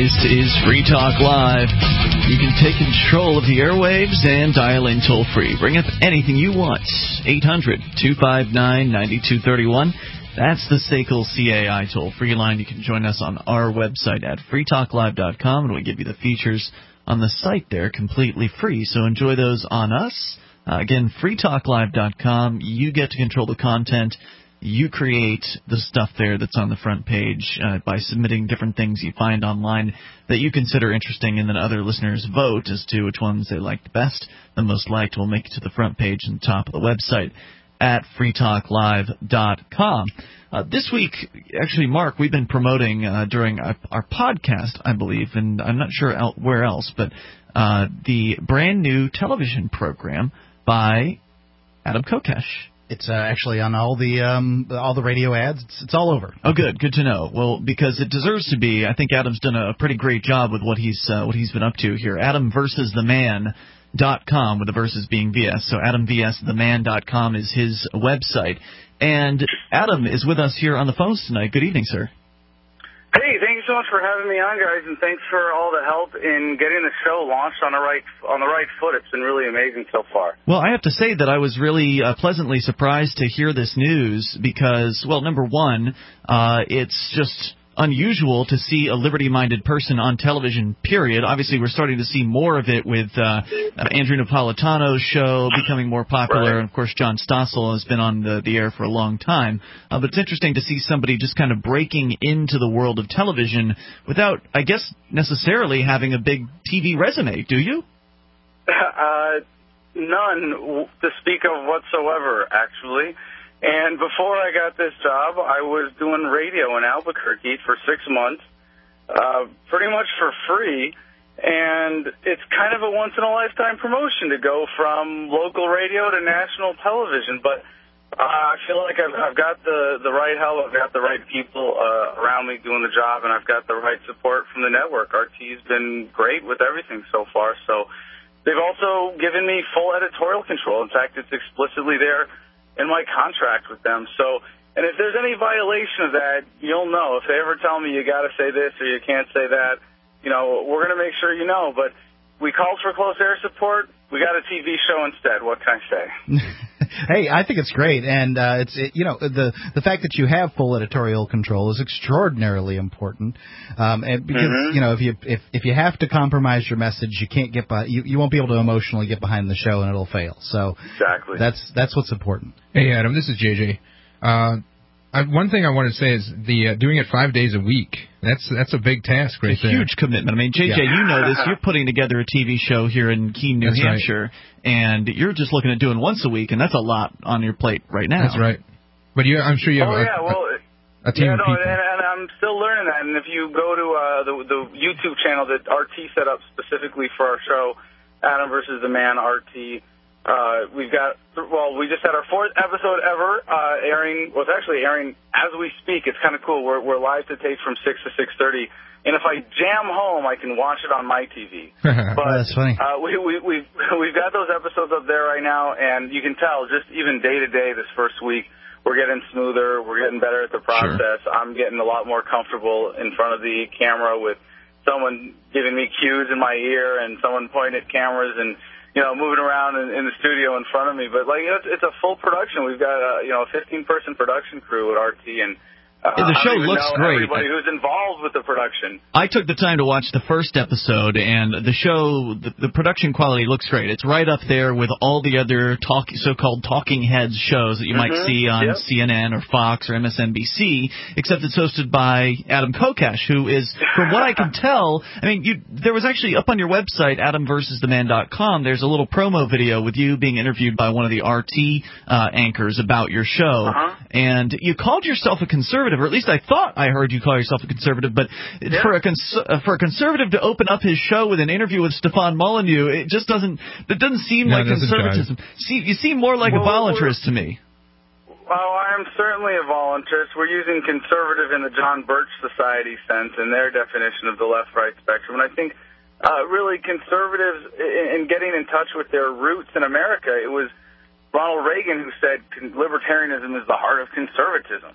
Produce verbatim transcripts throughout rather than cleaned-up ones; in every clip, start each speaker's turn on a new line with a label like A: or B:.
A: This is Free Talk Live. You can take control of the airwaves and dial in toll-free. Bring up anything you want. eight hundred, two five nine, nine two three one. That's the S A C L C A I toll-free line. You can join us on our website at free talk live dot com, and we give you the features on the site there completely free. So enjoy those on us. Uh, again, free talk live dot com. You get to control the content. You create the stuff there that's on the front page uh, by submitting different things you find online that you consider interesting, and then other listeners vote as to which ones they liked best. The most liked will make it to the front page and top of the website at free talk live dot com. Uh, this week, actually, Mark, we've been promoting uh, during our, our podcast, I believe, and I'm not sure el- where else, but uh, the brand new television program by Adam Kokesh.
B: It's uh, actually on all the um, all the radio ads. It's, it's all over.
A: Oh, good, good to know. Well, because it deserves to be. I think Adam's done a pretty great job with what he's uh, what he's been up to here. Adam versus the Man dot com, with the versus being V S. So Adam V S the Man dot com is his website. And Adam is with us here on the phones tonight. Good evening, sir.
C: Hey, thank you so much for having me on, guys, and thanks for all the help in getting the show launched on the right on the right foot. It's been really amazing so far.
A: Well, I have to say that I was really uh, pleasantly surprised to hear this news because, well, number one, uh, it's just unusual to see a liberty-minded person on television, period. Obviously, we're starting to see more of it with uh, uh, Andrew Napolitano's show becoming more popular.
C: Right.
A: And, of course, John Stossel has been on the, the air for a long time. Uh, but it's interesting to see somebody just kind of breaking into the world of television without, I guess, necessarily having a big T V resume, do you?
C: Uh, none to speak of whatsoever, actually. And before I got this job, I was doing radio in Albuquerque for six months, uh, pretty much for free. And it's kind of a once-in-a-lifetime promotion to go from local radio to national television. But uh, I feel like I've, I've got the, the right help. I've got the right people uh, around me doing the job, and I've got the right support from the network. R T's been great with everything so far. So they've also given me full editorial control. In fact, it's explicitly there in my contract with them. So, and if there's any violation of that, you'll know. If they ever tell me you got to say this or you can't say that, you know, we're going to make sure you know. But we called for close air support. We got a T V show instead. What can I say?
B: Hey, I think it's great, and uh, it's it, you know the the fact that you have full editorial control is extraordinarily important. Um, and because mm-hmm. you know if you if if you have to compromise your message, you can't get by, you you won't be able to emotionally get behind the show, and it'll fail. So
C: exactly,
B: that's that's what's important.
D: Hey, Adam, this is J J. Uh, I, one thing I want to say is the uh, doing it five days a week. That's that's a big task right
A: it's a
D: there.
A: Huge commitment. I mean, J J, yeah. you know this. You're putting together a T V show here in Keene, New
D: that's
A: Hampshire,
D: right.
A: and you're just looking at doing once a week, and that's a lot on your plate right now.
D: That's right. But you, I'm sure you have
C: oh,
D: a,
C: yeah, well,
D: a, a team
C: yeah,
D: of
C: no,
D: people.
C: And, and I'm still learning that. And if you go to uh, the, the YouTube channel that R T set up specifically for our show, Adam versus the Man, R T. Uh, we've got, well, we just had our fourth episode ever uh, airing. Well, it's actually airing as we speak. It's kind of cool. We're, we're live to tape from six to six thirty. And if I jam home, I can watch it on my T V.
B: But, oh, that's funny.
C: Uh, we, we, we've, we've got those episodes up there right now, and you can tell just even day to day this first week, we're getting smoother. We're getting better at the process. Sure. I'm getting a lot more comfortable in front of the camera with someone giving me cues in my ear and someone pointing at cameras and, you know, moving around in, in the studio in front of me. But, like, it's, it's a full production. We've got, a, you know, a fifteen-person production crew at R T, and uh,
A: yeah, the show
C: I don't even
A: looks
C: know
A: great.
C: everybody who's involved with the production.
A: I took the time to watch the first episode, and the show, the, the production quality looks great. It's right up there with all the other talk, so-called talking heads shows that you mm-hmm. might see on yep. C N N or Fox or M S N B C, except it's hosted by Adam Kokesh, who is, from what I can tell, I mean, you, there was actually up on your website, adam versus the man dot com, there's a little promo video with you being interviewed by one of the R T uh, anchors about your show,
C: uh-huh.
A: and you called yourself a conservative, or at least I thought I heard you call yourself a conservative, but
C: yeah.
A: for a cons- uh, for a conservative to open up his show with an interview with Stefan Molyneux, it just doesn't it doesn't seem
D: no,
A: like conservatism. See, you seem more like
C: well,
A: a voluntarist to me.
C: Well, I'm certainly a voluntarist. We're using conservative in the John Birch Society sense in their definition of the left-right spectrum, and I think uh, really conservatives in, in getting in touch with their roots in America, it was Ronald Reagan who said libertarianism is the heart of conservatism.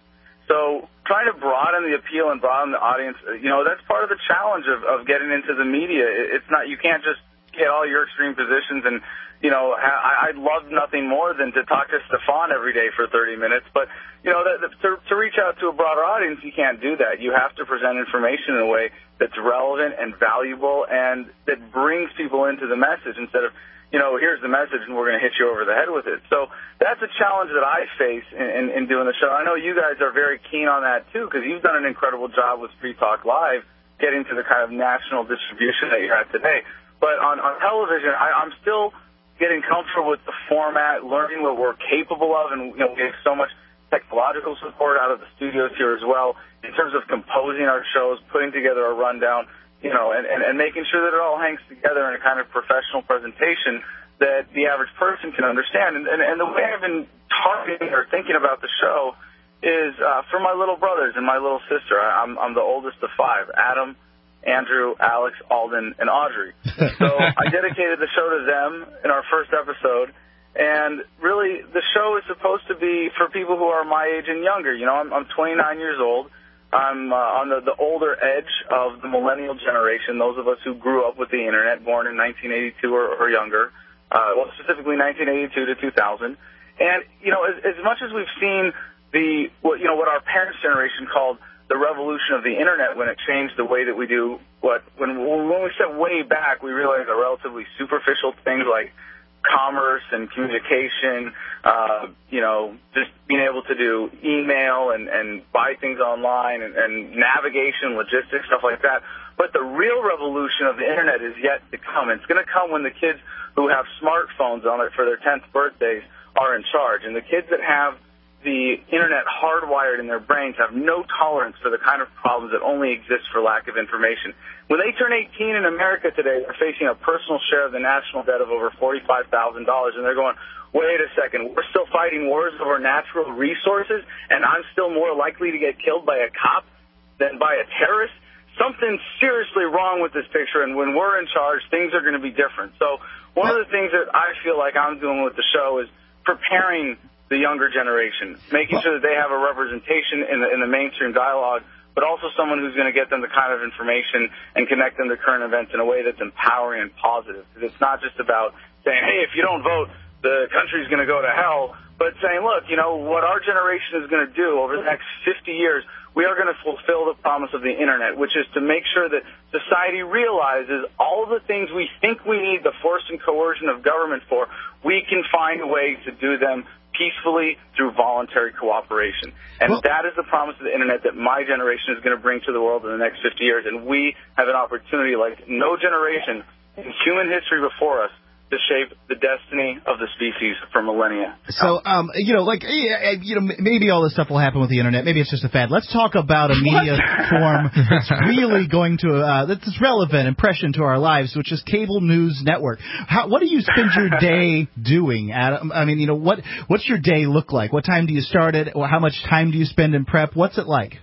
C: So trying to broaden the appeal and broaden the audience, you know, that's part of the challenge of, of getting into the media. It's not, you can't just get all your extreme positions and, you know, I, I'd love nothing more than to talk to Stefan every day for thirty minutes. But, you know, that, to, to reach out to a broader audience, you can't do that. You have to present information in a way that's relevant and valuable and that brings people into the message instead of, you know, here's the message and we're going to hit you over the head with it. So that's a challenge that I face in, in, in doing the show. I know you guys are very keen on that, too, because you've done an incredible job with Free Talk Live getting to the kind of national distribution that you're at today. But on, on television, I, I'm still getting comfortable with the format, learning what we're capable of, and, you know, we have so much technological support out of the studios here as well in terms of composing our shows, putting together a rundown, you know, and, and, and making sure that it all hangs together in a kind of professional presentation that the average person can understand. And, and, and the way I've been targeting or thinking about the show is uh, for my little brothers and my little sister. I, I'm, I'm the oldest of five, Adam, Andrew, Alex, Alden, and Audrey. So I dedicated the show to them in our first episode. And really, the show is supposed to be for people who are my age and younger. You know, I'm, I'm twenty-nine years old. I'm uh, on the, the older edge of the millennial generation, those of us who grew up with the Internet, born in nineteen eighty-two or, or younger, uh, well, specifically nineteen eighty-two to two thousand. And, you know, as, as much as we've seen the, what, you know, what our parents' generation called the revolution of the Internet when it changed the way that we do what, when, when we said way back, we realized are relatively superficial things like commerce and communication, uh, you know, just being able to do email and, and buy things online and, and navigation, logistics, stuff like that. But the real revolution of the Internet is yet to come. It's going to come when the kids who have smartphones on it for their tenth birthdays are in charge. And the kids that have the Internet hardwired in their brains have no tolerance for the kind of problems that only exist for lack of information. When they turn eighteen in America today, they're facing a personal share of the national debt of over forty-five thousand dollars, and they're going, wait a second, we're still fighting wars over natural resources, and I'm still more likely to get killed by a cop than by a terrorist? Something's seriously wrong with this picture, and when we're in charge, things are going to be different. So one of the things that I feel like I'm doing with the show is preparing the younger generation, making sure that they have a representation in the, in the mainstream dialogue, but also someone who's going to get them the kind of information and connect them to current events in a way that's empowering and positive. Because it's not just about saying, hey, if you don't vote, the country's going to go to hell, but saying, look, you know, what our generation is going to do over the next fifty years, we are going to fulfill the promise of the Internet, which is to make sure that society realizes all the things we think we need the force and coercion of government for, we can find ways to do them peacefully through voluntary cooperation. And well, that is the promise of the Internet that my generation is going to bring to the world in the next fifty years. And we have an opportunity like no generation in human history before us to shape the destiny of the species for millennia.
B: So, um, you know, like, you know, maybe all this stuff will happen with the Internet. Maybe it's just a fad. Let's talk about a media form that's really going to, uh, that's relevant and prescient to our lives, which is cable news network. How, what do you spend your day doing, Adam? I mean, you know, what what's your day look like? What time do you start it? Or how much time do you spend in prep? What's it like?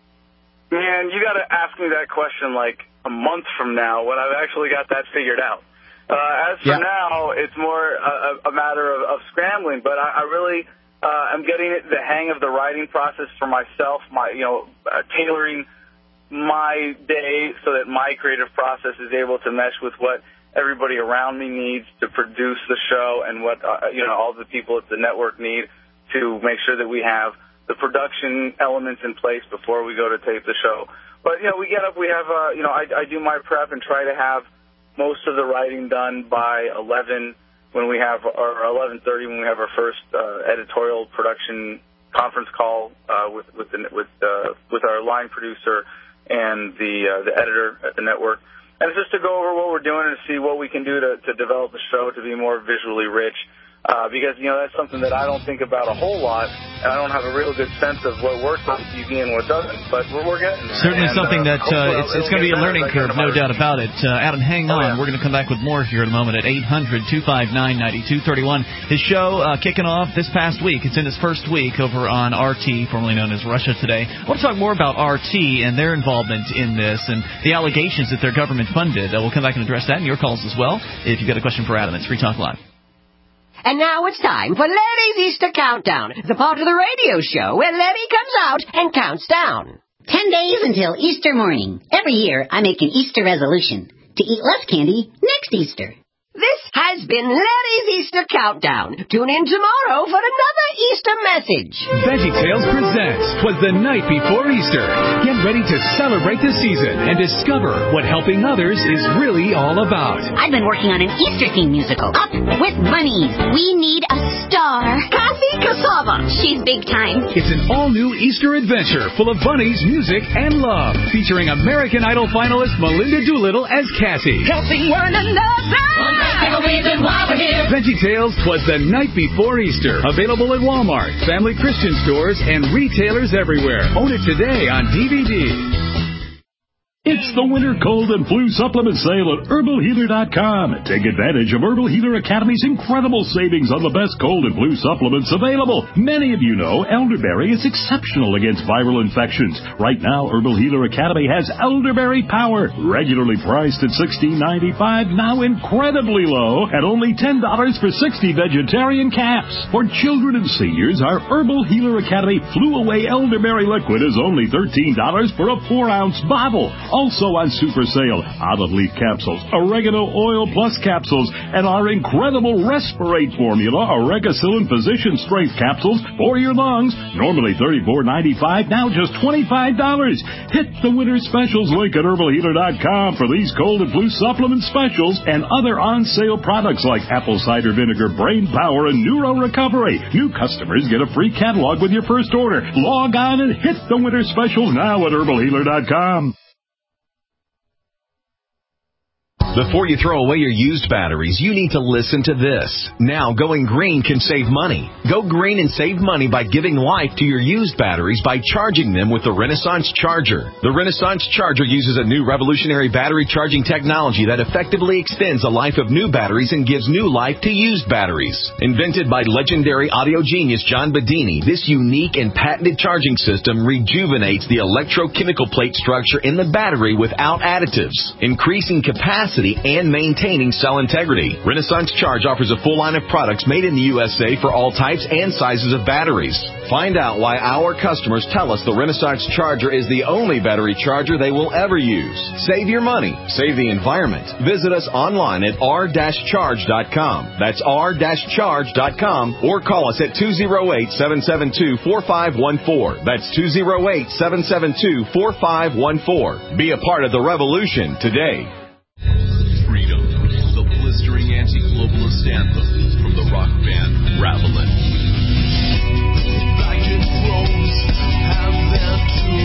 C: Man, you got to ask me that question like a month from now when I've actually got that figured out. Uh, as for yeah. now, it's more a, a matter of, of scrambling, but I, I really uh, am getting the hang of the writing process for myself, my, you know, uh, tailoring my day so that my creative process is able to mesh with what everybody around me needs to produce the show and what, uh, you know, all the people at the network need to make sure that we have the production elements in place before we go to tape the show. But, you know, we get up, we have, uh, you know, I, I do my prep and try to have most of the writing done by eleven when we have, or eleven thirty when we have our first uh, editorial production conference call uh, with with the, with uh, with our line producer and the uh, the editor at the network. And it's just to go over what we're doing and see what we can do to, to develop the show to be more visually rich. Uh, because, you know, that's something that I don't think about a whole lot, and I don't have a real good sense of what works on T V and what doesn't, but we're, we're getting there.
A: Certainly
C: and,
A: something
C: uh,
A: that uh, it's, it's going to be a learning curve, no doubt about it. Uh, Adam, hang on. Oh, yeah. We're going to come back with more here in a moment at eight hundred, two five nine, nine two three one. His show uh, kicking off this past week. It's in its first week over on R T, formerly known as Russia Today. I want to talk more about R T and their involvement in this and the allegations that they're government funded. Uh, we'll come back and address that and your calls as well. If you've got a question for Adam, it's Free Talk Live.
E: And now it's time for Larry's Easter Countdown, the part of the radio show where Larry comes out and counts down.
F: Ten days until Easter morning. Every year, I make an Easter resolution to eat less candy next Easter.
E: This has been Larry's Easter Countdown. Tune in tomorrow for another Easter message.
G: VeggieTales presents Twas the Night Before Easter. Get ready to celebrate the season and discover what helping others is really all about.
F: I've been working on an Easter theme musical. Up with bunnies. We need a star.
E: Kathy Cassava.
F: She's big time.
G: It's an all-new Easter adventure full of bunnies, music, and love. Featuring American Idol finalist Melinda Doolittle as Cassie.
E: Helping one another.
G: VeggieTales Twas the Night Before Easter. Available at Walmart, Family Christian stores, and retailers everywhere. Own it today on D V D.
H: It's the winter cold and flu supplement sale at herbal healer dot com. Take advantage of Herbal Healer Academy's incredible savings on the best cold and flu supplements available. Many of you know elderberry is exceptional against viral infections. Right now, Herbal Healer Academy has Elderberry Power, regularly priced at sixteen ninety-five, now incredibly low at only ten dollars for sixty vegetarian caps. For children and seniors, our Herbal Healer Academy Flu Away Elderberry Liquid is only thirteen dollars for a four ounce bottle. Also on super sale, olive leaf capsules, oregano oil plus capsules, and our incredible Respirate formula, Oregacillin Physician Strength capsules for your lungs. Normally thirty-four ninety-five, now just twenty-five dollars. Hit the winter specials link at herbal healer dot com for these cold and flu supplement specials and other on-sale products like apple cider vinegar, brain power, and neuro recovery. New customers get a free catalog with your first order. Log on and hit the winter specials now at herbal healer dot com.
I: Before you throw away your used batteries, you need to listen to this. Now, going green can save money. Go green and save money by giving life to your used batteries by charging them with the Renaissance Charger. The Renaissance Charger uses a new revolutionary battery charging technology that effectively extends the life of new batteries and gives new life to used batteries. Invented by legendary audio genius John Bedini, this unique and patented charging system rejuvenates the electrochemical plate structure in the battery without additives, increasing capacity and maintaining cell integrity. Renaissance Charge offers a full line of products made in the U S A for all types and sizes of batteries. Find out why our customers tell us the Renaissance Charger is the only battery charger they will ever use. Save your money. Save the environment. Visit us online at r dash charge dot com. That's r dash charge dot com or call us at two oh eight, seven seven two, four five one four. That's two oh eight, seven seven two, four five one four. Be a part of the revolution today.
J: Freedom, the blistering anti-globalist anthem from the rock band Ravelin. Vacant thrones have their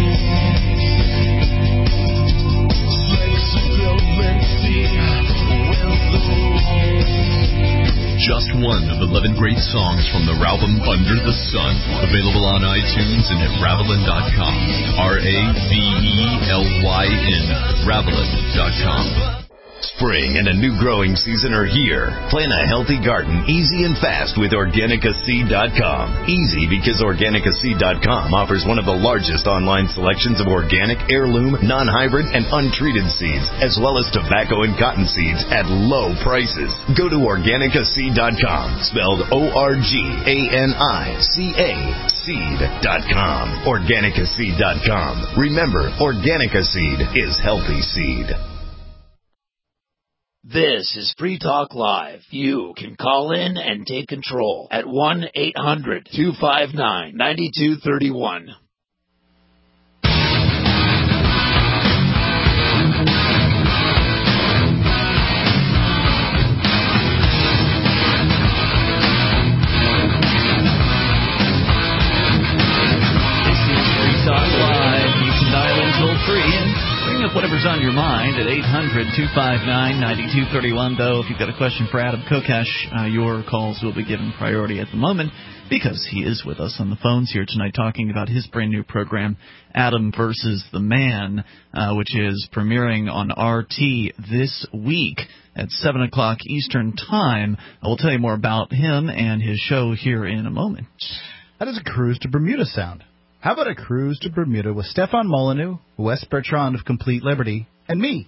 J: tombs. Flexibility with the rules. Just one of eleven great songs from the album Under the Sun. Available on iTunes and at Ravelin dot com. R A V E L Y N. Ravelin dot com.
K: Spring and a new growing season are here. Plan a healthy garden easy and fast with Organica Seed dot com. Easy because Organica Seed dot com offers one of the largest online selections of organic, heirloom, non-hybrid, and untreated seeds, as well as tobacco and cotton seeds at low prices. Go to Organica Seed dot com, spelled O R G A N I C A, seed dot com. Organica Seed dot com. Remember, Organica Seed is healthy seed.
L: This is Free Talk Live. You can call in and take control at one eight hundred two five nine nine two three one.
A: Up whatever's on your mind at eight hundred two five nine nine two three one. Though, if you've got a question for Adam Kokesh, uh, your calls will be given priority at the moment because he is with us on the phones here tonight talking about his brand new program, Adam versus the Man, uh, which is premiering on R T this week at seven o'clock Eastern Time. I will tell you more about him and his show here in a moment.
B: How does a cruise to Bermuda sound? How about a cruise to Bermuda with Stefan Molyneux, Wes Bertrand of Complete Liberty, and me,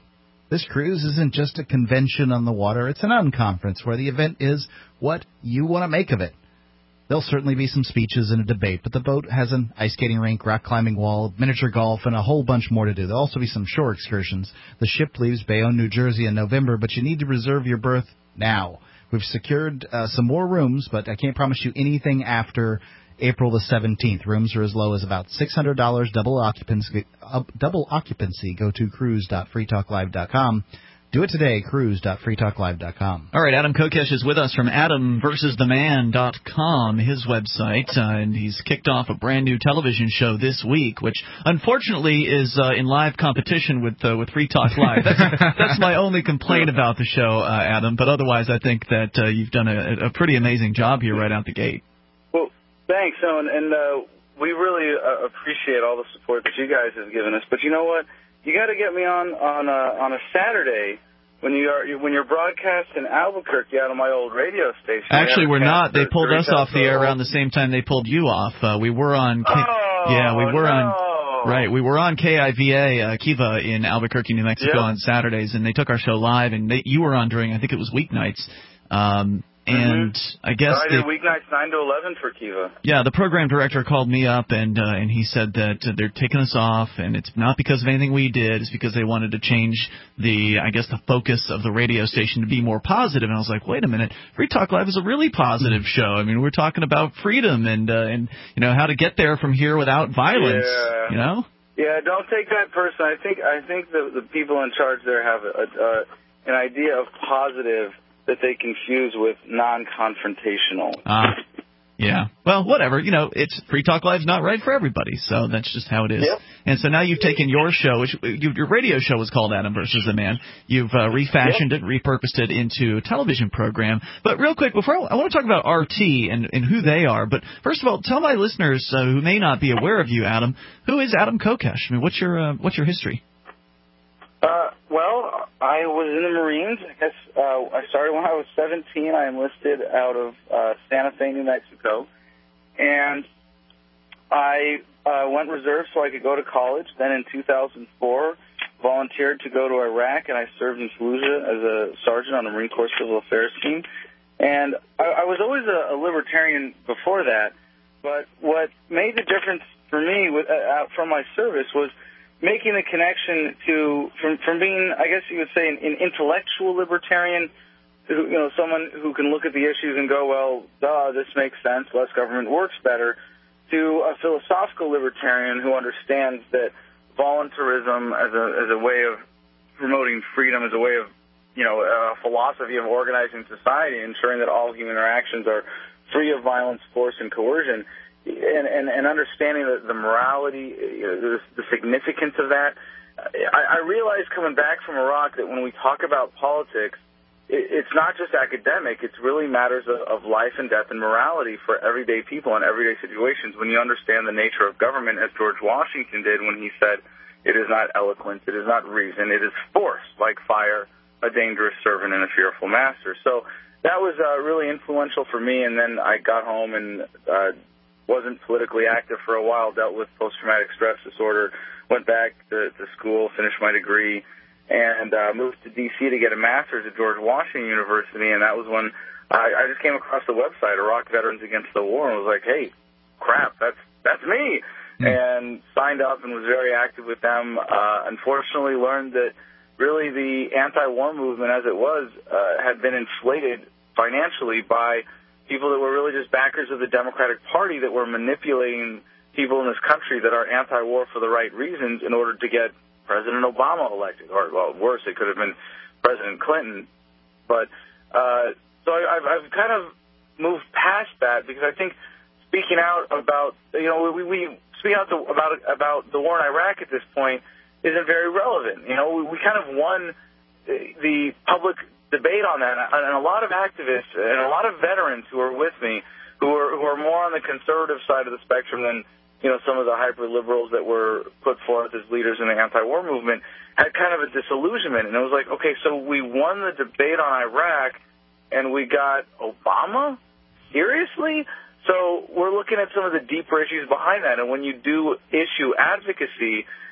B: This cruise isn't just a convention on the water. It's an unconference where the event is what you want to make of it. There'll certainly be some speeches and a debate, but the boat has an ice skating rink, rock climbing wall, miniature golf, and a whole bunch more to do. There'll also be some shore excursions. The ship leaves Bayonne, New Jersey in November, but you need to reserve your berth now. We've secured uh, some more rooms, but I can't promise you anything after April the seventeenth. Rooms are as low as about six hundred dollars, double occupancy. Uh, double occupancy. Go to cruise dot free talk live dot com. Do it today, cruise dot free talk live dot com.
A: All right, Adam Kokesh is with us from adam versus the man dot com, his website, uh, and he's kicked off a brand new television show this week, which unfortunately is uh, in live competition with uh, with Free Talk Live. That's, that's my only complaint about the show, uh, Adam, but otherwise I think that uh, you've done a, a pretty amazing job here right out the gate.
C: Well, thanks, Owen, and uh, we really uh, appreciate all the support that you guys have given us, but you know what? You got to get me on on a, on a Saturday when you are when you're broadcasting Albuquerque out of my old radio station.
A: Actually, we're not. They pulled us off the air around the same time they pulled you off. Uh, we were on. K-
C: oh,
A: yeah, we were
C: no.
A: on. Right, we were on K I V A uh, Kiva in Albuquerque, New Mexico
C: yep.
A: on Saturdays, and they took our show live, and they, you were on during I think it was weeknights. Um, And
C: mm-hmm.
A: I guess
C: so I did
A: they,
C: weeknights nine to eleven for Kiva.
A: Yeah, the program director called me up and uh, and he said that uh, they're taking us off, and it's not because of anything we did. It's because they wanted to change the, I guess, the focus of the radio station to be more positive. And I was like, wait a minute, Free Talk Live is a really positive show. I mean, we're talking about freedom and uh, and you know how to get there from here without violence.
C: Yeah.
A: You know.
C: Yeah, don't take that personally. I think I think the the people in charge there have a, a, an idea of positive that they confuse with non-confrontational.
A: Ah, yeah. Well, whatever. You know, it's Free Talk Live's not right for everybody, so that's just how it is.
C: Yep.
A: And so now you've taken your show, which you, your radio show was called Adam versus the Man. You've uh, refashioned yep. it, repurposed it into a television program. But real quick, before I, I want to talk about R T and, and who they are. But first of all, tell my listeners uh, who may not be aware of you, Adam, who is Adam Kokesh? I mean, what's your uh, what's your history?
C: Uh, well, I was in the Marines. I guess uh, I started when I was seventeen. I enlisted out of uh, Santa Fe, New Mexico, and I uh, went reserve so I could go to college. Then in two thousand four, volunteered to go to Iraq, and I served in Fallujah as a sergeant on the Marine Corps Civil Affairs team. And I, I was always a, a libertarian before that, but what made the difference for me with, uh, from my service was making a connection to from from being, I guess you would say, an, an intellectual libertarian, who, you know, someone who can look at the issues and go, well, duh, this makes sense, less government works better, to a philosophical libertarian who understands that voluntarism as a as a way of promoting freedom, as a way of, you know, a philosophy of organizing society, ensuring that all human interactions are free of violence, force, and coercion. And, and, and understanding the, the morality, you know, the, the significance of that. I, I realized coming back from Iraq that when we talk about politics, it, it's not just academic. It's really matters of, of life and death and morality for everyday people in everyday situations. When you understand the nature of government, as George Washington did when he said, it is not eloquence, it is not reason, it is force, like fire, a dangerous servant and a fearful master. So that was uh, really influential for me. And then I got home and uh, wasn't politically active for a while, dealt with post-traumatic stress disorder, went back to, to school, finished my degree, and uh, moved to D C to get a master's at George Washington University. And that was when I, I just came across the website, Iraq Veterans Against the War, and was like, hey, crap, that's that's me. Mm. And signed up and was very active with them. Uh, unfortunately, learned that really the anti-war movement, as it was, uh, had been inflated financially by people that were really just backers of the Democratic Party that were manipulating people in this country that are anti-war for the right reasons in order to get President Obama elected. Or, well, worse, it could have been President Clinton. But uh, so I, I've, I've kind of moved past that because I think speaking out about, you know, we, we speak out the, about about the war in Iraq at this point isn't very relevant. You know, we, we kind of won the public debate on that, and a lot of activists and a lot of veterans who are with me, who are who are more on the conservative side of the spectrum than, you know, some of the hyper liberals that were put forth as leaders in the anti-war movement, had kind of a disillusionment. And it was like, okay, so we won the debate on Iraq, and we got Obama? Seriously? So we're looking at some of the deeper issues behind that. And when you do issue advocacy,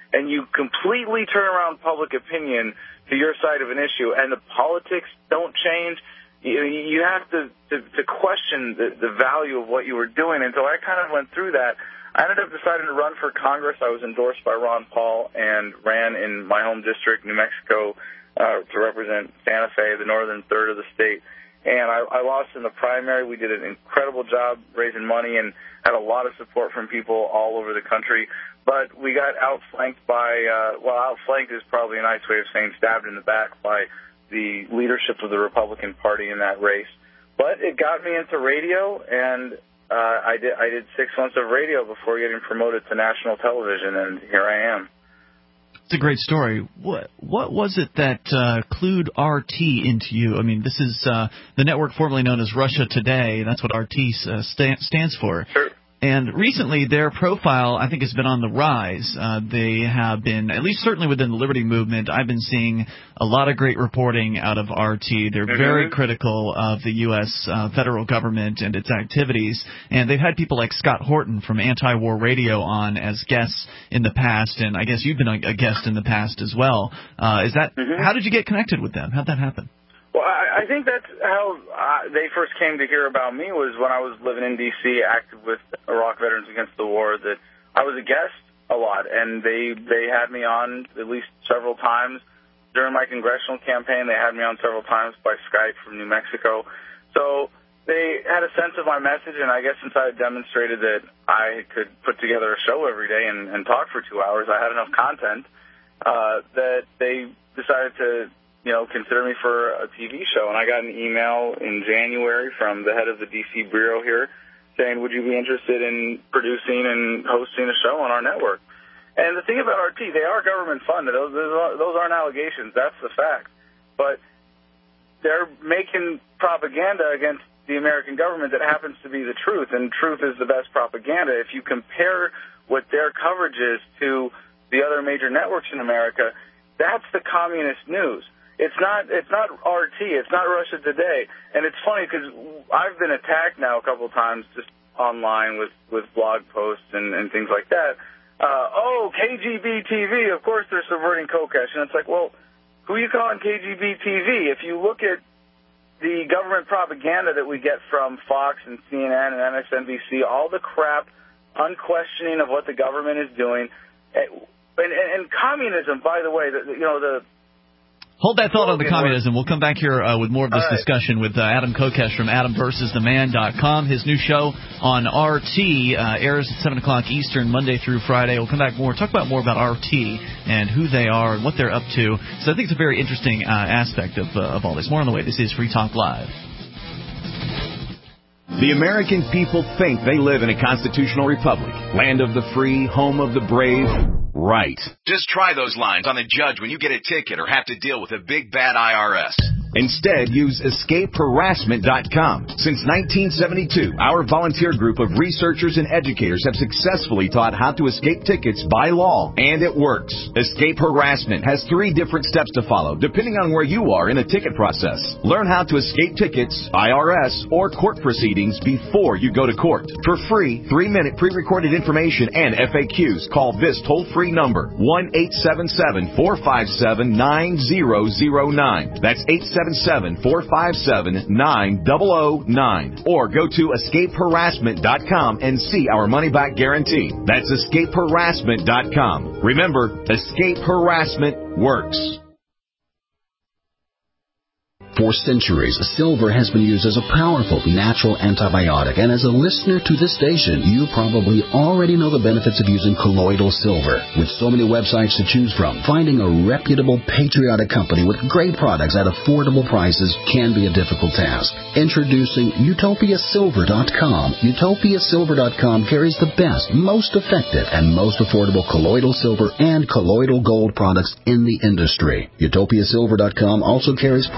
C: and you completely turn around public opinion to your side of an issue, and the politics don't change, you, you have to, to, to question the, the value of what you were doing. And so I kind of went through that. I ended up deciding to run for Congress. I was endorsed by Ron Paul and ran in my home district, New Mexico, uh, to represent Santa Fe, the northern third of the state. And I, I lost in the primary. We did an incredible job raising money and had a lot of support from people all over the country. But we got outflanked by, uh, well, outflanked is probably a nice way of saying stabbed in the back by the leadership of the Republican Party in that race. But it got me into radio, and uh, I did I did six months of radio before getting promoted to national television, and here I am.
A: It's a great story. What what was it that uh, clued R T into you? I mean, this is uh, the network formerly known as Russia Today. That's what R T uh, sta- stands for.
C: Sure.
A: And recently, their profile, I think, has been on the rise. Uh, they have been, at least certainly within the Liberty Movement, I've been seeing a lot of great reporting out of R T. They're mm-hmm. very critical of the U S uh, federal government and its activities. And they've had people like Scott Horton from Anti-War Radio on as guests in the past, and I guess you've been a, a guest in the past as well. Uh, is that mm-hmm. How did you get connected with them? How'd that happen?
C: Well, I, I think that's how uh, they first came to hear about me was when I was living in D C, active with Iraq Veterans Against the War, that I was a guest a lot, and they, they had me on at least several times. During my congressional campaign, they had me on several times by Skype from New Mexico. So they had a sense of my message, and I guess since I had demonstrated that I could put together a show every day and, and talk for two hours, I had enough content uh, that they decided to you know, consider me for a T V show. And I got an email in January from the head of the D C Bureau here saying, would you be interested in producing and hosting a show on our network? And the thing about R T, they are government funded. Those, those aren't allegations. That's the fact. But they're making propaganda against the American government that happens to be the truth, and truth is the best propaganda. If you compare what their coverage is to the other major networks in America, that's the communist news. It's not. It's not R T. It's not Russia Today. And it's funny because I've been attacked now a couple of times just online with, with blog posts and, and things like that. Uh, oh, K G B T V. Of course they're subverting Kokesh. And it's like, well, who are you calling K G B T V? If you look at the government propaganda that we get from Fox and C N N and M S N B C, all the crap, unquestioning of what the government is doing, and, and, and communism, by the way, the, you know the.
A: Hold that thought on the communism. We'll come back here uh, with more of this right. discussion with uh, Adam Kokesh from adam versus the man dot com. His new show on R T uh, airs at seven o'clock Eastern, Monday through Friday. We'll come back more, talk about more about R T and who they are and what they're up to. So I think it's a very interesting uh, aspect of, uh, of all this. More on the way. This is Free Talk Live.
I: The American people think they live in a constitutional republic, land of the free, home of the brave. Right.
K: Just try those lines on the judge when you get a ticket or have to deal with a big bad I R S.
I: Instead, use escape harassment dot com. Since nineteen seventy-two, our volunteer group of researchers and educators have successfully taught how to escape tickets by law, and it works. Escape Harassment has three different steps to follow, depending on where you are in the ticket process. Learn how to escape tickets, I R S, or court proceedings before you go to court. For free, three-minute pre-recorded information and F A Qs, call this toll-free number, one eight seven seven, four five seven, nine zero zero nine. That's eight seven seven, four five seven, nine zero zero nine. Or go to escape harassment dot com and see our money-back guarantee. That's escape harassment dot com. Remember, Escape Harassment works.
M: For centuries, silver has been used as a powerful natural antibiotic, and as a listener to this station, you probably already know the benefits of using colloidal silver. With so many websites to choose from, finding a reputable, patriotic company with great products at affordable prices can be a difficult task. Introducing Utopia Silver dot com. Utopia Silver dot com carries the best, most effective, and most affordable colloidal silver and colloidal gold products in the industry. Utopia Silver dot com also carries products to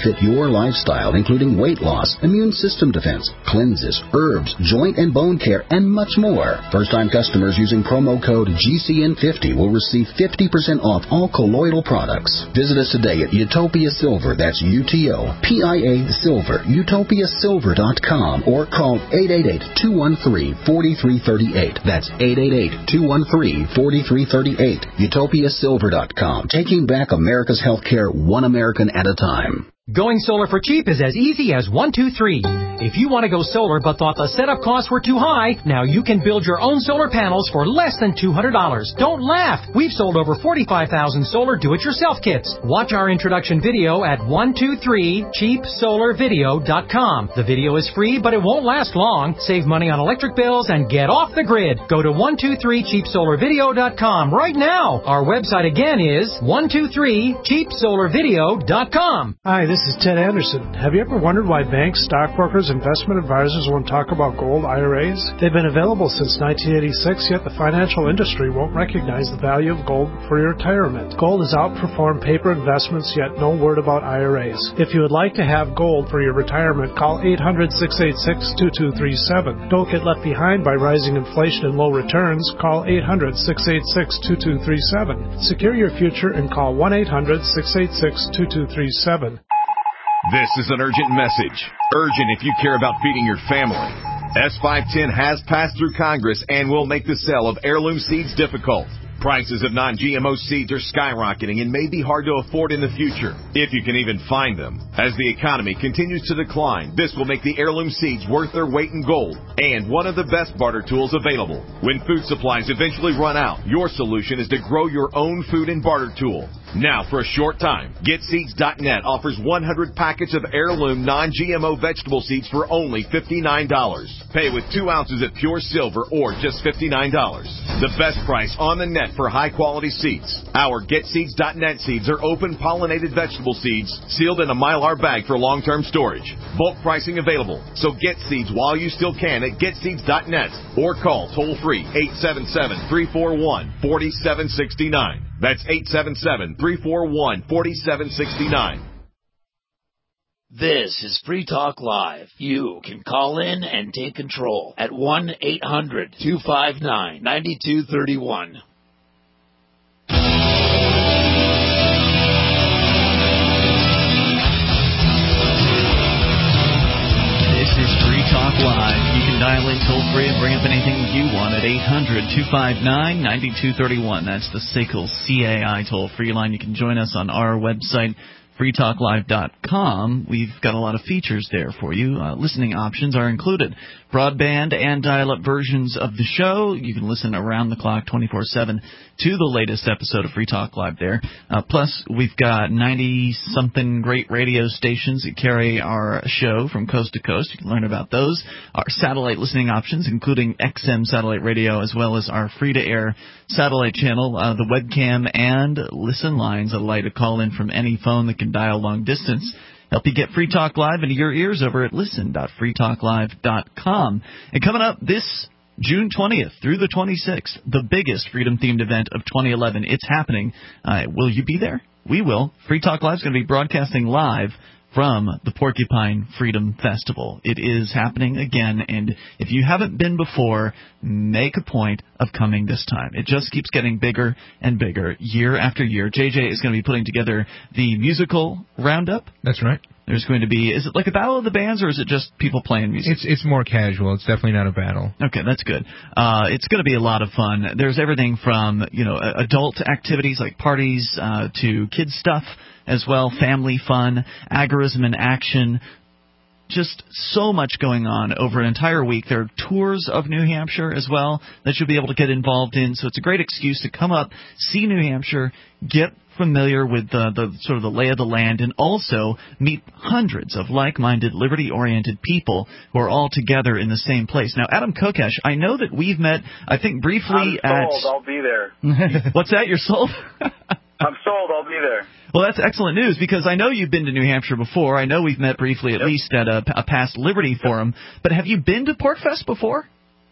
M: fit your lifestyle, including weight loss, immune system defense, cleanses, herbs, joint and bone care, and much more. First-time customers using promo code G C N fifty will receive fifty percent off all colloidal products. Visit us today at Utopia Silver. That's U T O P I A Silver, utopia silver dot com, or call eight eight eight, two one three, four three three eight. That's eight eight eight, two one three, four three three eight. utopia silver dot com. Taking back America's healthcare one American at a time.
N: Going solar for cheap is as easy as one, two, three. If you want to go solar but thought the setup costs were too high, now you can build your own solar panels for less than two hundred dollars. Don't laugh. We've sold over forty-five thousand solar do-it-yourself kits. Watch our introduction video at one two three cheap solar video dot com. The video is free, but it won't last long. Save money on electric bills and get off the grid. Go to one two three cheap solar video dot com right now. Our website again is one two three cheap solar video dot com.
O: Hi, this This is Ted Anderson. Have you ever wondered why banks, stockbrokers, investment advisors won't talk about gold I R As? They've been available since nineteen eighty-six, yet the financial industry won't recognize the value of gold for your retirement. Gold has outperformed paper investments, yet no word about I R As. If you would like to have gold for your retirement, call eight hundred, six eight six, two two three seven. Don't get left behind by rising inflation and low returns. Call eight hundred, six eight six, two two three seven. Secure your future and call one eight hundred, six eight six, two two three seven.
I: This is an urgent message. Urgent if you care about feeding your family. S five ten has passed through Congress and will make the sale of heirloom seeds difficult. Prices of non G M O seeds are skyrocketing and may be hard to afford in the future, if you can even find them. As the economy continues to decline, this will make the heirloom seeds worth their weight in gold and one of the best barter tools available. When food supplies eventually run out, your solution is to grow your own food and barter tool. Now, for a short time, Get Seeds dot net offers one hundred packets of heirloom non G M O vegetable seeds for only fifty-nine dollars. Pay with two ounces of pure silver or just fifty-nine dollars. The best price on the net for high-quality seeds. Our Get Seeds dot net seeds are open pollinated vegetable seeds sealed in a Mylar bag for long-term storage. Bulk pricing available, so get seeds while you still can at Get Seeds dot net or call toll-free eight seven seven, three four one, four seven six nine. That's eight seven seven, three four one, four seven six nine.
L: This is Free Talk Live. You can call in and take control at one eight hundred, two five nine, nine two three one.
A: This is Free Talk Live. You can dial in toll free and bring up anything you want at eight hundred, two five nine, nine two three one. That's the S A C L C A I toll free line. You can join us on our website, free talk live dot com. We've got a lot of features there for you. Uh, listening options are included. Broadband and dial-up versions of the show. You can listen around the clock twenty-four seven to the latest episode of Free Talk Live there. Uh, plus, we've got ninety-something great radio stations that carry our show from coast to coast. You can learn about those. Our satellite listening options, including X M satellite radio, as well as our free-to-air satellite channel, uh, the webcam, and listen lines that allow you to call in from any phone that can dial long distance. Help you get Free Talk Live into your ears over at listen dot free talk live dot com. And coming up this June twentieth through the twenty-sixth, the biggest freedom-themed event of twenty eleven. It's happening. Uh, will you be there? We will. Free Talk Live is going to be broadcasting live from the Porcupine Freedom Festival. It is happening again, and if you haven't been before, make a point of coming this time. It just keeps getting bigger and bigger year after year. J J is going to be putting together the musical roundup.
D: That's right.
A: There's going to be, is it like a battle of the bands, or is it just people playing music?
D: It's it's more casual. It's definitely not a battle.
A: Okay, that's good. Uh, it's going to be a lot of fun. There's everything from, you know, adult activities like parties uh, to kids stuff as well, family fun, agorism in action. Just so much going on over an entire week. There are tours of New Hampshire as well that you'll be able to get involved in. So it's a great excuse to come up, see New Hampshire, get familiar with the, the sort of the lay of the land, and also meet hundreds of like-minded, liberty-oriented people who are all together in the same place. Now, Adam Kokesh, I know that we've met, I think, briefly
C: I'm
A: at...
C: sold. I'll be there.
A: What's that? You're sold?
C: I'm sold. I'll be there.
A: Well, that's excellent news, because I know you've been to New Hampshire before. I know we've met briefly, at yep. least at a, a past Liberty Forum. But have you been to PorcFest before?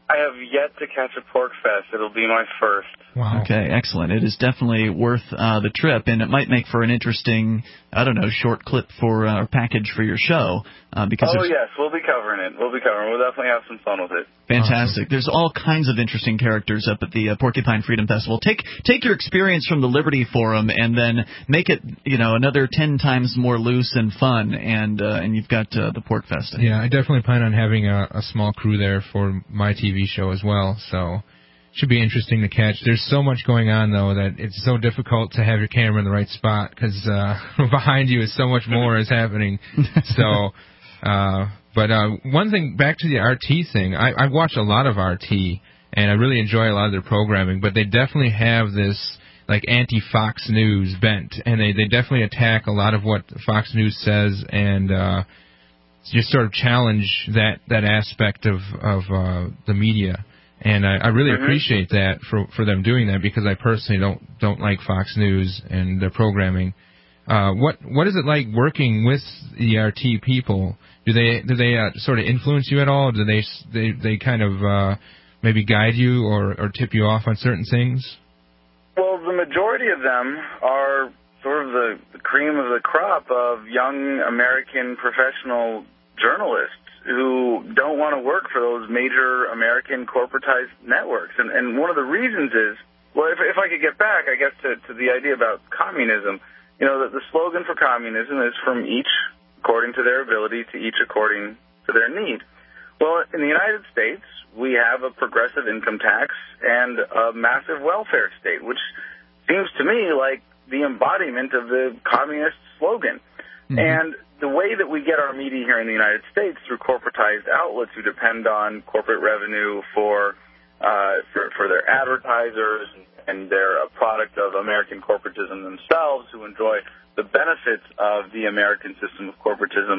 C: I have yet to catch a pork fest. It'll be my first.
A: Wow. Okay, excellent. It is definitely worth uh, the trip, and it might make for an interesting, I don't know, short clip for uh, or package for your show. Uh, because
C: oh, yes, we'll be covering it. We'll be covering it. We'll definitely have some fun with it.
A: Fantastic. Awesome. There's all kinds of interesting characters up at the uh, Porcupine Freedom Festival. Take take your experience from the Liberty Forum and then make it, you know, another ten times more loose and fun, and uh, and you've got uh, the Pork Fest.
D: Yeah, I definitely plan on having a, a small crew there for my T V show as well, so should be interesting to catch. There's so much going on, though, that it's so difficult to have your camera in the right spot because uh, behind you is so much more is happening. So, uh, but uh, one thing, back to the R T thing, I, I watch a lot of R T, and I really enjoy a lot of their programming, but they definitely have this like anti-Fox News bent, and they, they definitely attack a lot of what Fox News says and uh, just sort of challenge that, that aspect of, of uh, the media. And I, I really mm-hmm. appreciate that for for them doing that because I personally don't don't like Fox News and their programming. Uh, what what is it like working with the R T people? Do they do they uh, sort of influence you at all? Do they they they kind of uh, maybe guide you or, or tip you off on certain things?
C: Well, the majority of them are sort of the, the cream of the crop of young American professional journalists who don't want to work for those major American corporatized networks. And, and one of the reasons is, well, if, if I could get back, I guess, to, to the idea about communism, you know, the, the slogan for communism is from each according to their ability to each according to their need. Well, in the United States, we have a progressive income tax and a massive welfare state, which seems to me like the embodiment of the communist slogan. Mm-hmm. And the way that we get our media here in the United States through corporatized outlets who depend on corporate revenue for uh, for, for their advertisers, and they're a product of American corporatism themselves who enjoy the benefits of the American system of corporatism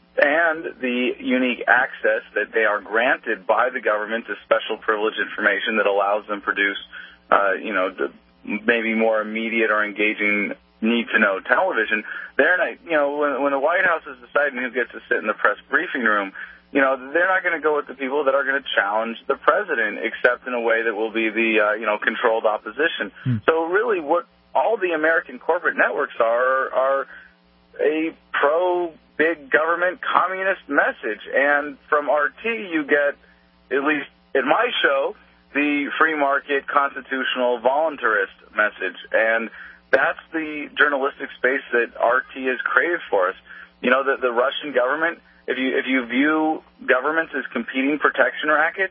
C: and the unique access that they are granted by the government to special privileged information that allows them to produce, uh, you know, the, maybe more immediate or engaging need-to-know television. They're not, you know, when, when the White House is deciding who gets to sit in the press briefing room, you know, they're not going to go with the people that are going to challenge the president, except in a way that will be the, uh, you know, controlled opposition. Hmm. So really what all the American corporate networks are are a pro-big government communist message. And from R T, you get, at least in my show, the free market constitutional voluntarist message. And that's the journalistic space that R T has created for us. You know, the, the Russian government, if you if you view governments as competing protection rackets,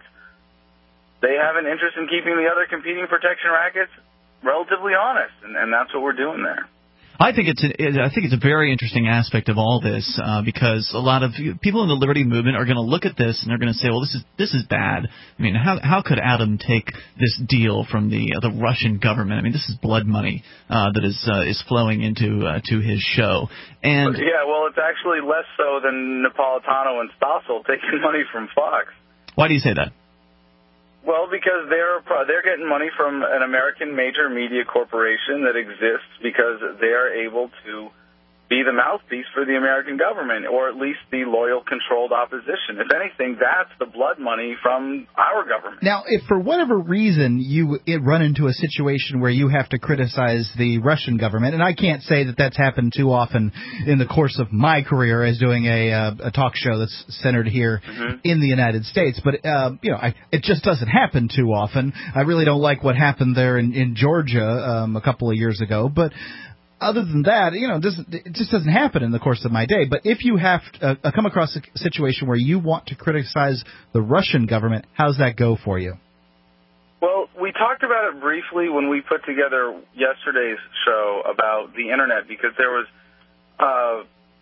C: they have an interest in keeping the other competing protection rackets relatively honest, and, and that's what we're doing there.
A: I think it's a, I think it's a very interesting aspect of all this uh, because a lot of people in the liberty movement are going to look at this and they're going to say, well, this is this is bad. I mean, how how could Adam take this deal from the uh, the Russian government? I mean, this is blood money uh, that is uh, is flowing into uh, to his show. And
C: yeah, well, it's actually less so than Napolitano and Stossel taking money from Fox.
A: Why do you say that?
C: Well, because they're they're getting money from an American major media corporation that exists because they're able to be the mouthpiece for the American government, or at least the loyal, controlled opposition. If anything, that's the blood money from our government.
B: Now, if for whatever reason you it run into a situation where you have to criticize the Russian government, and I can't say that that's happened too often in the course of my career as doing a, uh, a talk show that's centered here mm-hmm. in the United States, but uh, you know, I, it just doesn't happen too often. I really don't like what happened there in, in Georgia um, a couple of years ago, but other than that, you know, this, it just doesn't happen in the course of my day. But if you have to, uh, come across a situation where you want to criticize the Russian government, how's that go for you?
C: Well, we talked about it briefly when we put together yesterday's show about the Internet, because there was uh,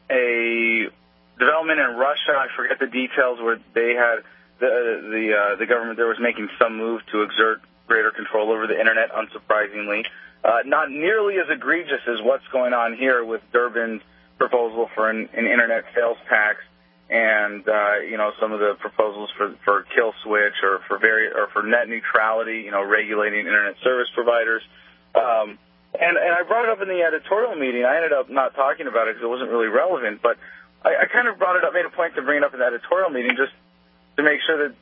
C: a development in Russia. I forget the details, where they had the the, uh, the government there was making some move to exert greater control over the Internet, unsurprisingly. Uh, not nearly as egregious as what's going on here with Durbin's proposal for an, an Internet sales tax, and uh, you know, some of the proposals for for kill switch or for very or for net neutrality, you know, regulating Internet service providers. Um, and and I brought it up in the editorial meeting. I ended up not talking about it because it wasn't really relevant, but I, I kind of brought it up, made a point to bring it up in the editorial meeting just to make sure that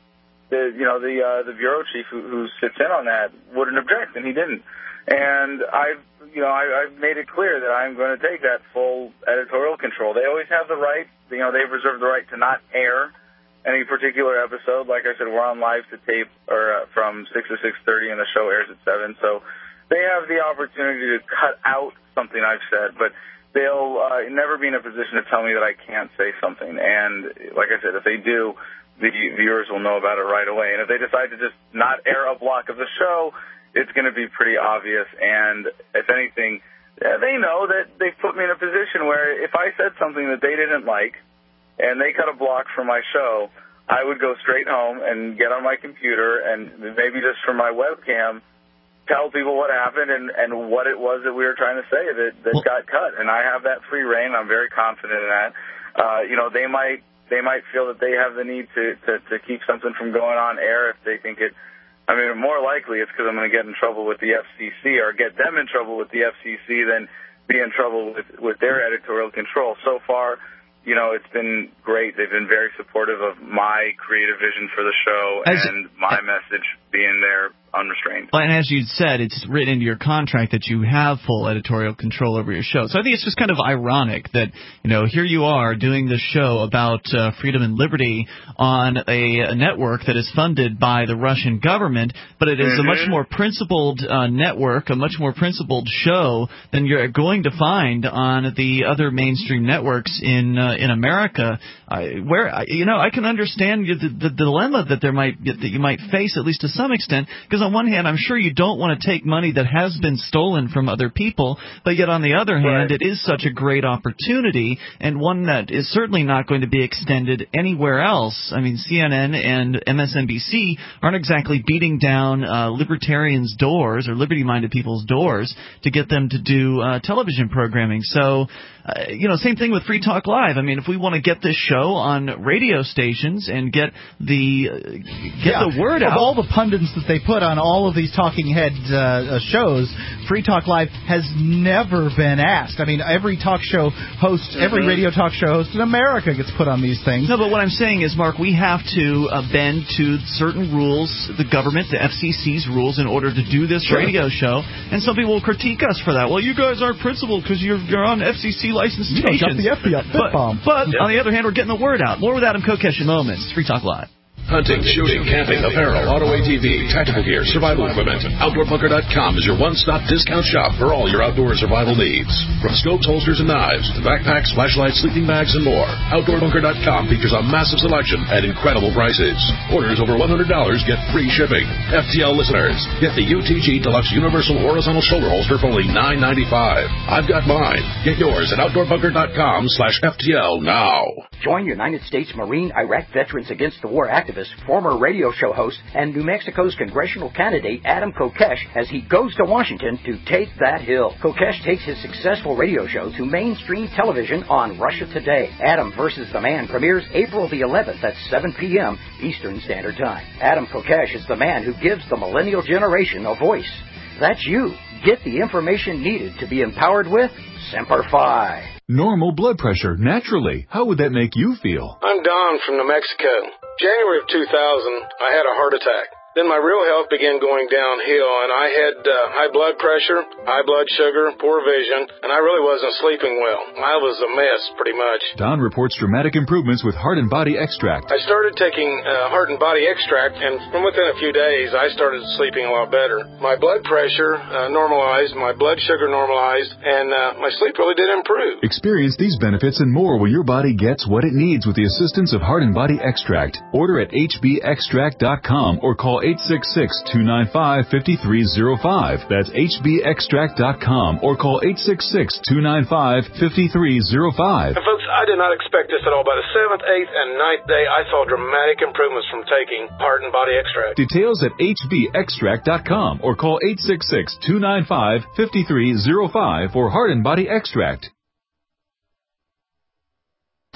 C: the you know the uh, the bureau chief who, who sits in on that wouldn't object, and he didn't. And I've you know I, I've made it clear that I'm going to take that full editorial control. They always have the right, you know, they've reserved the right to not air any particular episode. Like I said, we're on live to tape or uh, from six to six thirty, and the show airs at seven. So they have the opportunity to cut out something I've said, but they'll uh, never be in a position to tell me that I can't say something. And like I said, if they do, the viewers will know about it right away. And if they decide to just not air a block of the show, it's going to be pretty obvious. And if anything, they know that they've put me in a position where if I said something that they didn't like and they cut a block from my show, I would go straight home and get on my computer and maybe just from my webcam tell people what happened and, and what it was that we were trying to say that, that well, got cut. And I have that free reign. I'm very confident in that. Uh, you know, they might they might feel that they have the need to, to, to keep something from going on air if they think it. I mean, more likely it's because I'm going to get in trouble with the F C C or get them in trouble with the F C C than be in trouble with, with their editorial control. So far, you know, it's been great. They've been very supportive of my creative vision for the show As, and my message being there unrestrained.
A: And as you said, it's written into your contract that you have full editorial control over your show. So I think it's just kind of ironic that, you know, here you are doing this show about uh, freedom and liberty on a, a network that is funded by the Russian government, but it is mm-hmm. a much more principled uh, network, a much more principled show than you're going to find on the other mainstream networks in uh, in America. I, where you know, I can understand the, the dilemma that there might that you might face, at least to some extent, because on one hand, I'm sure you don't want to take money that has been stolen from other people, but yet on the other hand, it is such a great opportunity and one that is certainly not going to be extended anywhere else. I mean, C N N and M S N B C aren't exactly beating down uh, libertarians' doors or liberty-minded people's doors to get them to do uh, television programming. So, uh, you know, same thing with Free Talk Live. I mean, if we want to get this show on radio stations and get the uh, get
B: yeah.
A: the word
B: of
A: out,
B: of all the pundits that they put on all of these talking head uh, shows, Free Talk Live has never been asked. I mean, every talk show host, mm-hmm. every radio talk show host in America gets put on these things.
A: No, but what I'm saying is, Mark, we have to uh, bend to certain rules, the government, the F C C's rules, in order to do this sure. radio show. And some people will critique us for that. Well, you guys aren't principled because you're, you're on F C C licensed
B: you
A: stations.
B: You got the F B I
A: but
B: bomb.
A: but yeah. on the other hand, we're getting the word out. More with Adam Kokesh in moments. Free Talk Live.
H: Hunting, shooting, camping, apparel, auto A T V, tactical gear, survival equipment. Outdoor Bunker dot com is your one-stop discount shop for all your outdoor survival needs. From scopes, holsters, and knives to backpacks, flashlights, sleeping bags, and more. Outdoor Bunker dot com features a massive selection at incredible prices. Orders over one hundred dollars get free shipping. F T L listeners, get the U T G Deluxe Universal Horizontal Shoulder Holster for only nine ninety-five. I've got mine. Get yours at Outdoor Bunker dot com slash F T L now.
P: Join United States Marine Iraq Veterans Against the War activist, former radio show host, and New Mexico's congressional candidate Adam Kokesh as he goes to Washington to take that hill. Kokesh takes his successful radio show to mainstream television on Russia Today. Adam versus the Man premieres April the eleventh at seven p.m. Eastern Standard Time. Adam Kokesh is the man who gives the millennial generation a voice. That's you. Get the information needed to be empowered with Semper Fi.
Q: Normal blood pressure, naturally. How would that make you feel?
R: I'm Don from New Mexico. January of two thousand, I had a heart attack. Then my real health began going downhill, and I had uh, high blood pressure, high blood sugar, poor vision, and I really wasn't sleeping well. I was a mess, pretty much.
Q: Don reports dramatic improvements with Heart and Body Extract.
R: I started taking uh, Heart and Body Extract, and from within a few days, I started sleeping a lot better. My blood pressure uh, normalized, my blood sugar normalized, and uh, my sleep really did improve.
Q: Experience these benefits and more when your body gets what it needs with the assistance of Heart and Body Extract. Order at H B extract dot com or call eight six six, two nine five, five three zero five. That's H B extract dot com or call eight six six, two nine five, five three zero five.
R: And folks, I did not expect this at all. By the seventh, eighth, and ninth day, I saw dramatic improvements from taking Heart and Body Extract.
Q: Details at H B extract dot com or call eight six six, two nine five, five three zero five for Heart and Body Extract.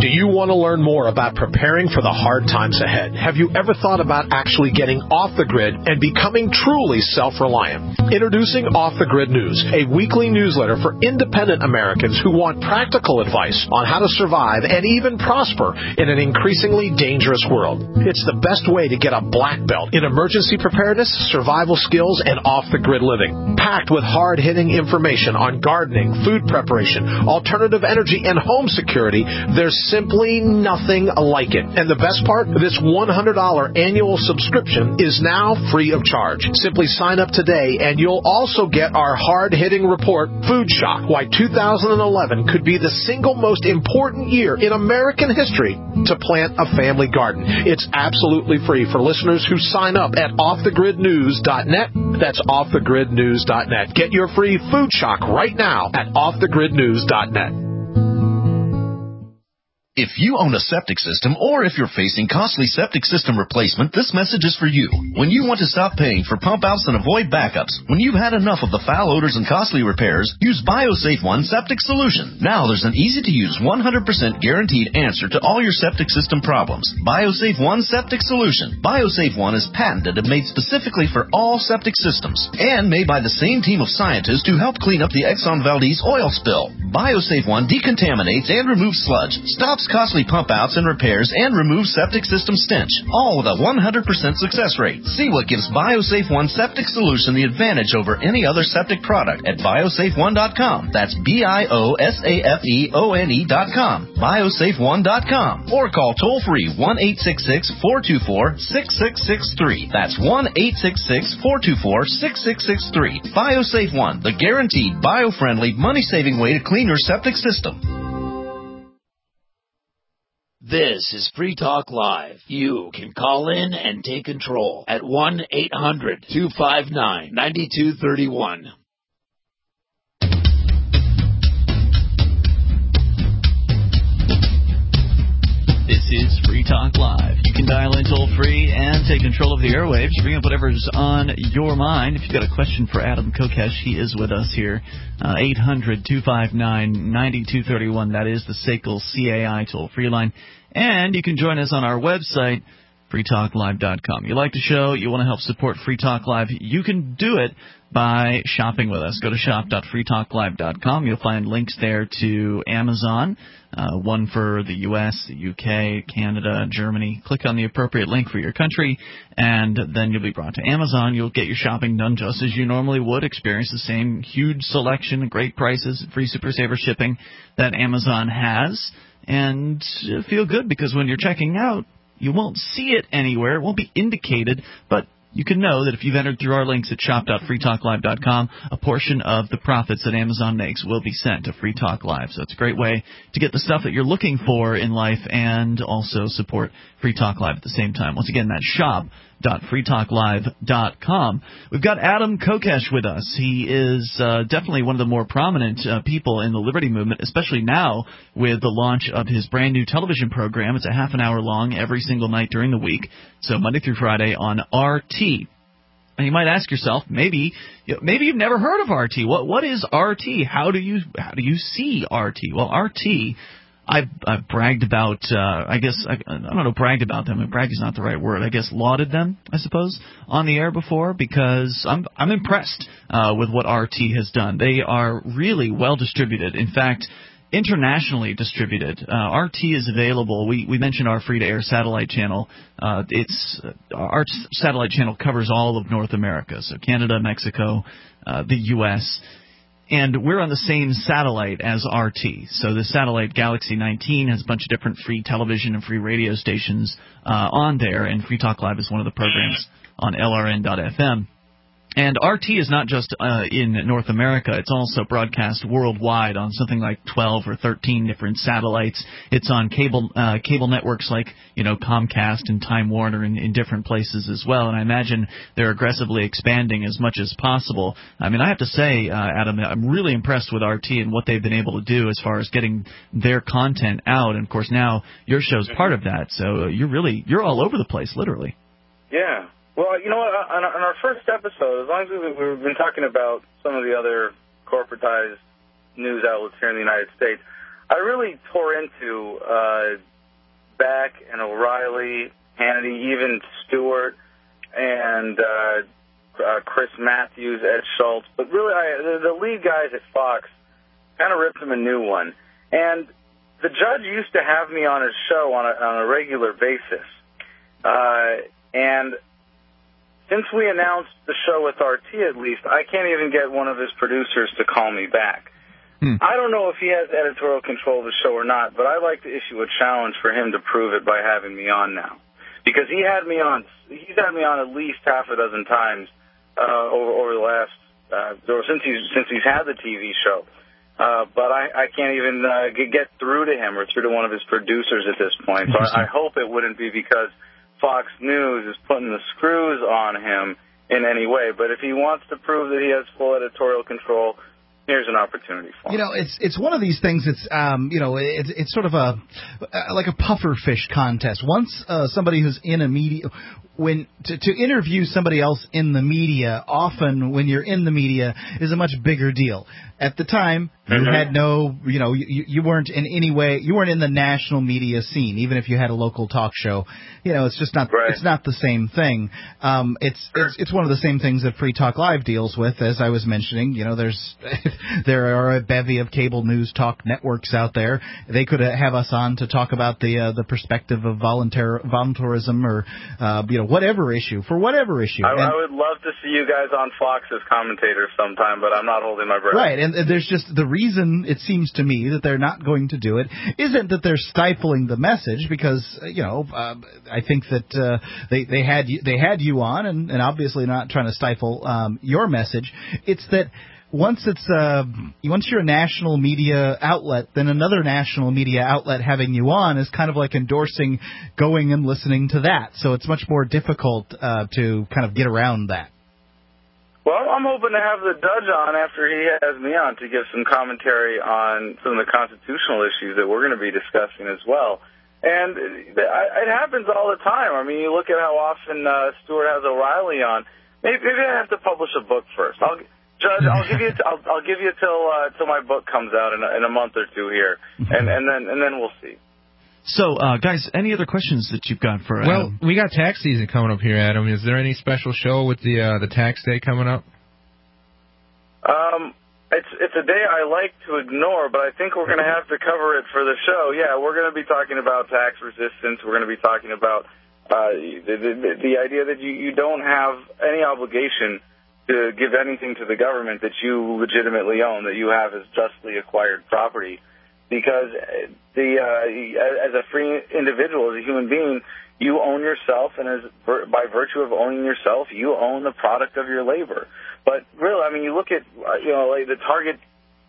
S: Do you want to learn more about preparing for the hard times ahead? Have you ever thought about actually getting off the grid and becoming truly self-reliant? Introducing Off the Grid News, a weekly newsletter for independent Americans who want practical advice on how to survive and even prosper in an increasingly dangerous world. It's the best way to get a black belt in emergency preparedness, survival skills, and off-the-grid living. Packed with hard-hitting information on gardening, food preparation, alternative energy, and home security, there's simply nothing like it. And the best part, this one hundred dollars annual subscription is now free of charge. Simply sign up today and you'll also get our hard-hitting report, Food Shock, Why two thousand eleven Could Be the Single Most Important Year in American History to Plant a Family Garden. It's absolutely free for listeners who sign up at off the grid news dot net. That's off the grid news dot net. Get your free Food Shock right now at off the grid news dot net.
T: If you own a septic system or if you're facing costly septic system replacement, this message is for you. When you want to stop paying for pump outs and avoid backups, when you've had enough of the foul odors and costly repairs, use BioSafe One Septic Solution. Now there's an easy-to-use one hundred percent guaranteed answer to all your septic system problems. BioSafe One Septic Solution. BioSafe One is patented and made specifically for all septic systems and made by the same team of scientists who helped clean up the Exxon Valdez oil spill. BioSafe One decontaminates and removes sludge, stops costly pump outs and repairs, and remove septic system stench, all with a one hundred percent success rate. See what gives BioSafe One Septic Solution the advantage over any other septic product at biosafe one dot com. That's B I O S A F E O N E dot com. biosafe one dot com. Or call toll-free one eight six six, four two four, six six six three. That's one eight six six, four two four, six six six three. BioSafe One, the guaranteed, bio-friendly, money-saving way to clean your septic system.
L: This is Free Talk Live. You can call in and take control at one eight hundred, two five nine, nine two three one.
A: This is Free Talk Live. You can dial in toll-free and take control of the airwaves. Bring up whatever's on your mind. If you've got a question for Adam Kokesh, he is with us here. Uh, eight hundred, two five nine, nine two three one. That is the S A C L C A I toll-free line. And you can join us on our website, free talk live dot com. You like the show, you want to help support Free Talk Live, you can do it by shopping with us. Go to shop dot free talk live dot com. You'll find links there to Amazon, uh, one for the U S, the U K, Canada, Germany. Click on the appropriate link for your country, and then you'll be brought to Amazon. You'll get your shopping done just as you normally would, experience the same huge selection, great prices, free Super Saver shipping that Amazon has, and feel good because when you're checking out, you won't see it anywhere. It won't be indicated, but you can know that if you've entered through our links at shop dot free talk live dot com, a portion of the profits that Amazon makes will be sent to Free Talk Live. So it's a great way to get the stuff that you're looking for in life and also support Free Talk Live at the same time. Once again, that's shop dot free talk live dot com. We've got Adam Kokesh with us. He is uh, definitely one of the more prominent uh, people in the Liberty Movement, especially now with the launch of his brand new television program. It's a half an hour long every single night during the week, so Monday through Friday on R T. And you might ask yourself, maybe you know, maybe you've never heard of R T. What what is R T? How do you how do you see R T? Well, R T, I've, I've bragged about, uh, I guess, I, I don't know, bragged about them. Brag is not the right word. I guess lauded them, I suppose, on the air before because I'm I'm impressed uh, with what R T has done. They are really well distributed. In fact, internationally distributed. Uh, R T is available. We we mentioned our free-to-air satellite channel. Uh, it's uh, our satellite channel covers all of North America, so Canada, Mexico, uh, the U S, and we're on the same satellite as R T. So the satellite Galaxy nineteen has a bunch of different free television and free radio stations uh, on there, and Free Talk Live is one of the programs on L R N dot F M. And R T is not just uh, in North America. It's also broadcast worldwide on something like twelve or thirteen different satellites. It's on cable uh, cable networks like, you know, Comcast and Time Warner in, in different places as well. And I imagine they're aggressively expanding as much as possible. I mean, I have to say, uh, Adam, I'm really impressed with R T and what they've been able to do as far as getting their content out. And, of course, now your show's part of that. So you're really – you're all over the place, literally.
C: Yeah. Well, you know what, on our first episode, as long as we've been talking about some of the other corporatized news outlets here in the United States, I really tore into uh, Beck and O'Reilly, Hannity, even Stewart, and uh, uh, Chris Matthews, Ed Schultz. But really, I, the, the lead guys at Fox kind of ripped them a new one. And the judge used to have me on his show on a, on a regular basis. Uh, and since we announced the show with R T, at least, I can't even get one of his producers to call me back. Hmm. I don't know if he has editorial control of the show or not, but I'd like to issue a challenge for him to prove it by having me on now. Because he had me on, he's had me on at least half a dozen times uh, over, over the last, uh, or since he's, since he's had the T V show. Uh, but I, I can't even uh, get through to him or through to one of his producers at this point. So I, I hope it wouldn't be because Fox News is putting the screws on him in any way. But if he wants to prove that he has full editorial control, here's an opportunity for him.
B: You know, it's it's one of these things. It's um, you know, it's it's sort of a like a puffer fish contest. Once uh, somebody who's in a media, when to, to interview somebody else in the media, often when you're in the media is a much bigger deal. At the time, you mm-hmm. had no, you know, you, you weren't in any way, you weren't in the national media scene, even if you had a local talk show. You know, it's just not, right. it's not the same thing. Um, it's, it's, it's one of the same things that Free Talk Live deals with, as I was mentioning. You know, there's, there are a bevy of cable news talk networks out there. They could have us on to talk about the, uh, the perspective of volunteer, voluntarism or, uh, you know, whatever issue, for whatever issue.
C: I,
B: and,
C: I would love to see you guys on Fox as commentators sometime, but I'm not holding my breath.
B: Right. And there's just the reason it seems to me that they're not going to do it isn't that they're stifling the message, because you know uh, I think that uh, they they had you, they had you on and, and obviously not trying to stifle um, your message. It's that once it's uh, once you're a national media outlet, then another national media outlet having you on is kind of like endorsing going and listening to that. So it's much more difficult uh, to kind of get around that.
C: Well, I'm hoping to have the judge on after he has me on to give some commentary on some of the constitutional issues that we're going to be discussing as well. And it happens all the time. I mean, you look at how often uh, Stewart has O'Reilly on. Maybe, maybe I have to publish a book first. I'll, Judge, I'll give you I'll, I'll give you till uh, till my book comes out in a, in a month or two here, and and then and then we'll see.
A: So, uh, guys, any other questions that you've got for Adam?
D: Well, we got tax season coming up here, Adam. Is there any special show with the uh, the tax day coming up?
C: Um, it's it's a day I like to ignore, but I think we're going to have to cover it for the show. Yeah, we're going to be talking about tax resistance. We're going to be talking about uh, the, the the idea that you, you don't have any obligation to give anything to the government that you legitimately own, that you have as justly acquired property. Because the uh, as a free individual, as a human being, you own yourself, and as by virtue of owning yourself, you own the product of your labor. But really, I mean, you look at you know like the target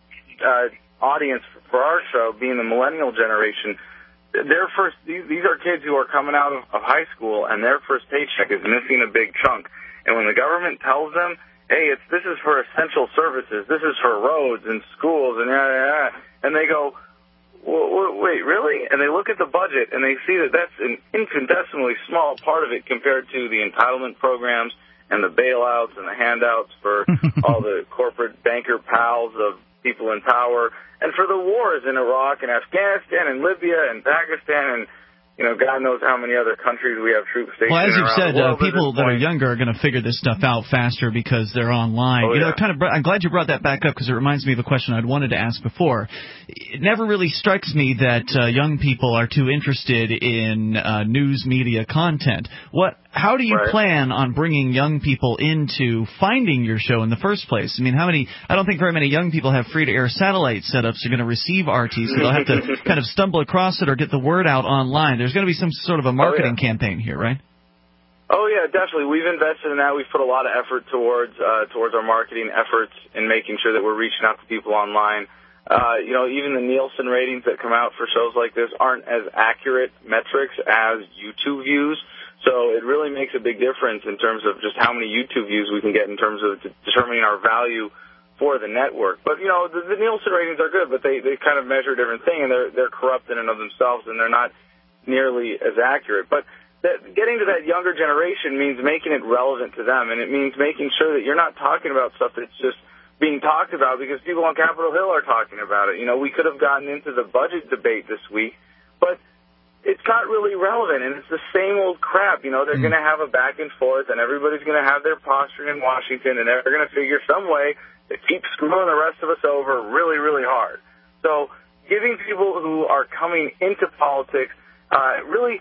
C: uh, audience for our show being the millennial generation. Their first these, these are kids who are coming out of, of high school, and their first paycheck is missing a big chunk. And when the government tells them, "Hey, it's this is for essential services, this is for roads and schools," and yeah, yeah, yeah, and they go, well, wait, really? And they look at the budget, and they see that that's an infinitesimally small part of it compared to the entitlement programs and the bailouts and the handouts for all the corporate banker pals of people in power, and for the wars in Iraq and Afghanistan and Libya and Pakistan and, you know, God knows how many other countries we have troops stationed.
A: Well, as you've said, uh,
C: world,
A: people that are younger are going to figure this stuff out faster because they're online.
C: Oh,
A: you know,
C: yeah.
A: kind of. I'm glad you brought that back up because it reminds me of a question I'd wanted to ask before. It never really strikes me that uh, young people are too interested in uh, news media content. What? How do you
C: right.
A: plan on bringing young people into finding your show in the first place? I mean, how many? I don't think very many young people have free-to-air satellite setups are going to receive R T, so they'll have to kind of stumble across it or get the word out online. There's going to be some sort of a marketing
C: oh, yeah.
A: campaign here, right?
C: Oh, yeah, definitely. We've invested in that. We've put a lot of effort towards uh, towards our marketing efforts in making sure that we're reaching out to people online. Uh, you know, even the Nielsen ratings that come out for shows like this aren't as accurate metrics as YouTube views. So it really makes a big difference in terms of just how many YouTube views we can get in terms of de- determining our value for the network. But, you know, the, the Nielsen ratings are good, but they, they kind of measure a different thing, and they're, they're corrupt in and of themselves, and they're not nearly as accurate. But that, getting to that younger generation means making it relevant to them, and it means making sure that you're not talking about stuff that's just being talked about because people on Capitol Hill are talking about it. You know, we could have gotten into the budget debate this week, but it's not really relevant, and it's the same old crap. You know, they're mm. going to have a back and forth, and everybody's going to have their posturing in Washington, and they're going to figure some way to keep screwing the rest of us over really, really hard. So giving people who are coming into politics uh, really,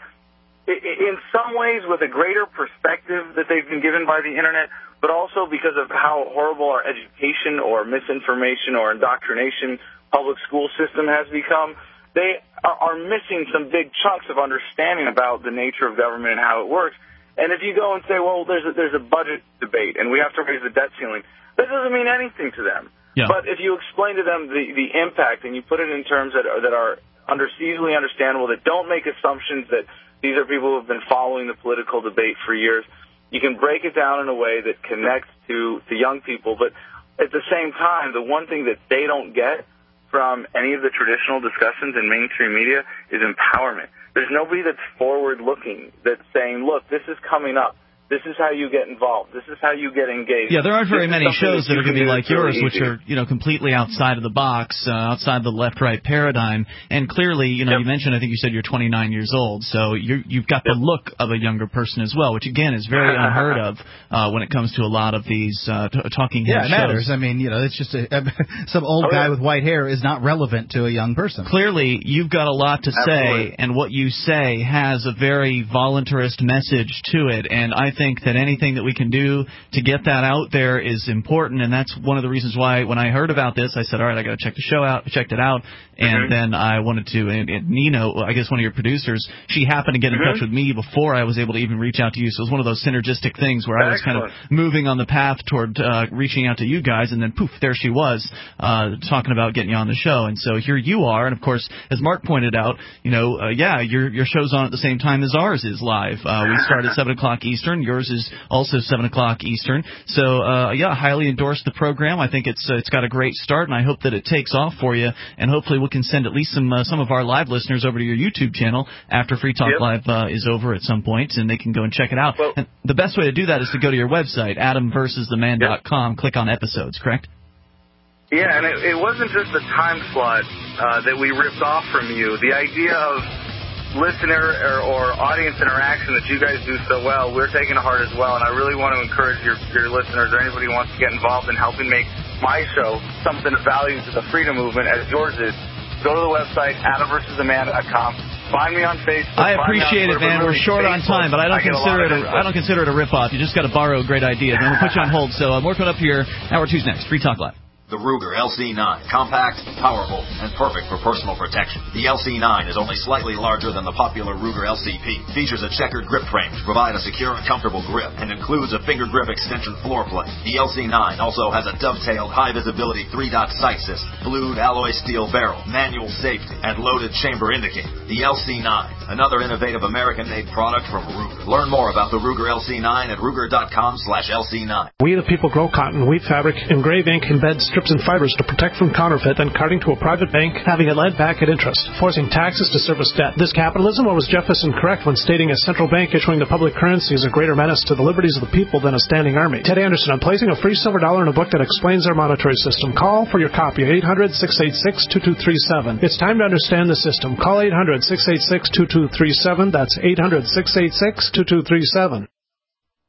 C: in some ways, with a greater perspective that they've been given by the Internet, but also because of how horrible our education or misinformation or indoctrination public school system has become, they are missing some big chunks of understanding about the nature of government and how it works. And if you go and say, well, there's a, there's a budget debate and we have to raise the debt ceiling, that doesn't mean anything to them.
A: Yeah. But
C: if you explain to them the, the impact and you put it in terms that are, that are under, easily understandable, that don't make assumptions that these are people who have been following the political debate for years, you can break it down in a way that connects to, to young people. But at the same time, the one thing that they don't get from any of the traditional discussions in mainstream media is empowerment. There's nobody that's forward-looking that's saying, look, this is coming up. This is how you get involved. This is how you get engaged.
A: Yeah, there aren't very many shows that, that are going to be like yours,
C: really
A: which are, you know, completely outside of the box, uh, outside the left-right paradigm. And clearly, you know, yep. you mentioned, I think you said you're twenty-nine years old, so you're, you've got yep. the look of a younger person as well, which, again, is very unheard of uh, when it comes to a lot of these uh, t- talking head
B: yeah, it
A: shows.
B: matters. I mean, you know, it's just a, some old
C: oh,
B: guy
C: yeah.
B: with white hair is not relevant to a young person.
A: Clearly, you've got a lot to
C: Absolutely.
A: say, and what you say has a very voluntarist message to it, and I think that anything that we can do to get that out there is important, and that's one of the reasons why when I heard about this, I said, all right, I got to check the show out. I checked it out, and mm-hmm. then I wanted to, and, and Nino, I guess one of your producers, she happened to get in mm-hmm. touch with me before I was able to even reach out to you, so it was one of those synergistic things where I was
C: Excellent.
A: kind of moving on the path toward uh, reaching out to you guys, and then poof, there she was, uh, talking about getting you on the show, and so here you are, and of course, as Mark pointed out, you know, uh, yeah, your your show's on at the same time as ours is live. Uh, we start at seven o'clock Eastern, yours is also seven o'clock Eastern. So, uh, yeah, highly endorse the program. I think it's uh, it's got a great start, and I hope that it takes off for you. And hopefully we can send at least some uh, some of our live listeners over to your YouTube channel after Free Talk
C: yep.
A: Live uh, is over at some point, and they can go and check it out.
C: Well,
A: and the best way to do that is to go to your website, adam versus the man dot com, yep. click on episodes, correct?
C: Yeah, and it, it wasn't just the time slot uh, that we ripped off from you. The idea of listener or, or audience interaction that you guys do so well, we're taking to heart as well, and I really want to encourage your, your listeners or anybody who wants to get involved in helping make my show something of value to the freedom movement as yours is. Go to the website, adam versus the man dot com. Find me on Facebook.
A: I appreciate it, man. We're short on time, but I don't I consider it a, I don't consider it a rip-off. You just got to borrow great ideas. And we'll put you on hold, so uh, more coming up here. Hour two's next. Free Talk Live.
U: The Ruger L C nine. Compact, powerful, and perfect for personal protection. The L C nine is only slightly larger than the popular Ruger L C P. Features a checkered grip frame to provide a secure and comfortable grip, and includes a finger grip extension floor plate. The L C nine also has a dovetailed high-visibility three-dot sight system, blued alloy steel barrel, manual safety, and loaded chamber indicator. The L C nine, another innovative American-made product from Ruger. Learn more about the Ruger L C nine at ruger dot com slash L C nine.
O: We the people grow cotton, weave fabric, engrave ink, embed strips and fibers to protect from counterfeit, then carting to a private bank, having it lent back at interest, forcing taxes to service debt. This capitalism, or was Jefferson correct when stating a central bank issuing the public currency is a greater menace to the liberties of the people than a standing army? Ted Anderson, I'm placing a free silver dollar in a book that explains our monetary system. Call for your copy at eight hundred, six eight six, two two three seven. It's time to understand the system. Call eight hundred, six eight six, two two three seven. That's eight hundred, six eight six, two two three seven.